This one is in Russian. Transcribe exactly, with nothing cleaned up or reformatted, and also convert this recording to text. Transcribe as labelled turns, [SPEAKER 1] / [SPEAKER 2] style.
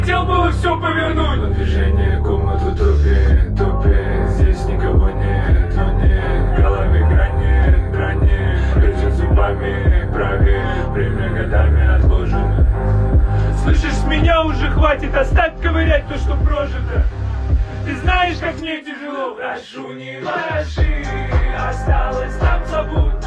[SPEAKER 1] Хотел было все повернуть,
[SPEAKER 2] но движение комнату тупе, тупе. Здесь никого нет, но нет. В голове грани, грани. Грызет зубами, правее. Время годами отложено.
[SPEAKER 1] Слышишь, с меня уже хватит, оставь ковырять то, что прожито. Ты знаешь, как мне тяжело, прошу, не маши. Осталось там забудь.